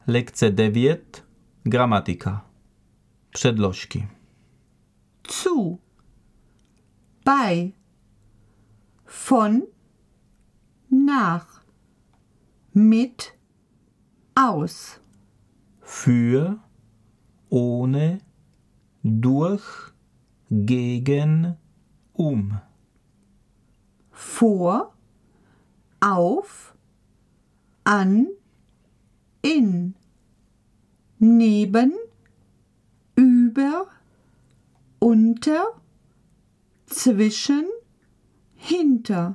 Lekce 9. Gramatika. Předložky. Zu, bei, von, nach, mit, aus, Für, ohne, durch, gegen, vor, auf, an, in, neben, über, unter, zwischen, hinter.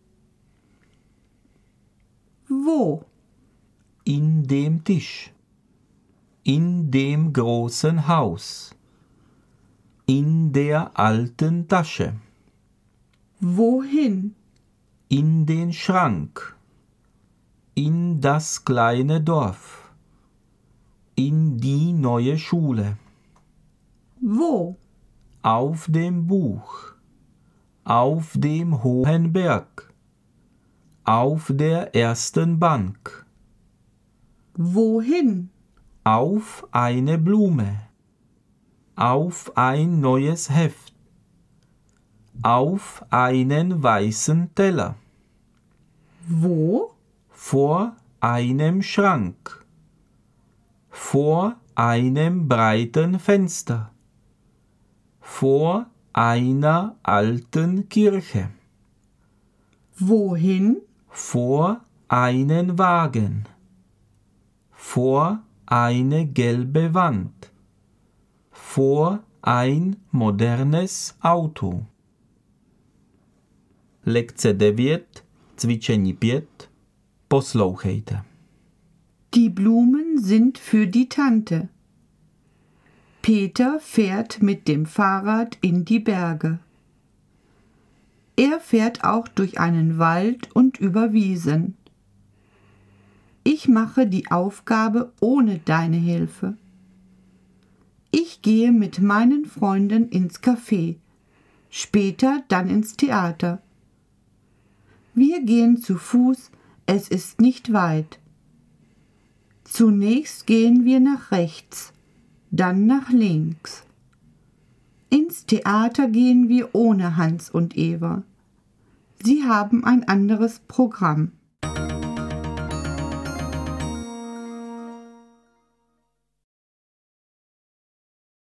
Wo? In dem Tisch. In dem großen Haus. In der alten Tasche. Wohin? In den Schrank. In das kleine Dorf. In die neue Schule. Wo? Auf dem Buch. Auf dem hohen Berg. Auf der ersten Bank. Wohin? Auf eine Blume. Auf ein neues Heft. Auf einen weißen Teller. Wo? Vor einem Schrank. Vor einem breiten Fenster. Vor einer alten Kirche. Wohin? Vor einen Wagen. Vor eine gelbe Wand. Vor ein modernes Auto. Lekce 9, cvičení 5. Poslouchejte. Die Blumen sind für die Tante. Peter fährt mit dem Fahrrad in die Berge. Er fährt auch durch einen Wald und über Wiesen. Ich mache die Aufgabe ohne deine Hilfe. Ich gehe mit meinen Freunden ins Café, später dann ins Theater. Wir gehen zu Fuß, es ist nicht weit. Zunächst gehen wir nach rechts, dann nach links. Ins Theater gehen wir ohne Hans und Eva. Sie haben ein anderes Programm.